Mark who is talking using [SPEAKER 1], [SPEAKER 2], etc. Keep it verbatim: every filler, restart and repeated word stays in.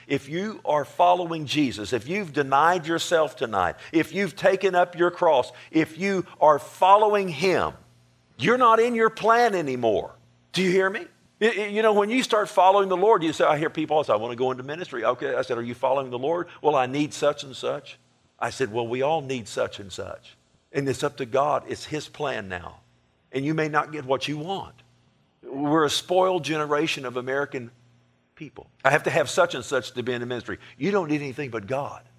[SPEAKER 1] If you are following Jesus, if you've denied yourself tonight, if you've taken up your cross, if you are following Him, you're not in your plan anymore. Do you hear me? It, it, you know, when you start following the Lord, you say, I hear people say, I want to go into ministry. Okay, I said, are you following the Lord? Well, I need such and such. I said, well, we all need such and such. And it's up to God. It's His plan now. And you may not get what you want. We're a spoiled generation of American people. I have to have such and such to be in the ministry. You don't need anything but God.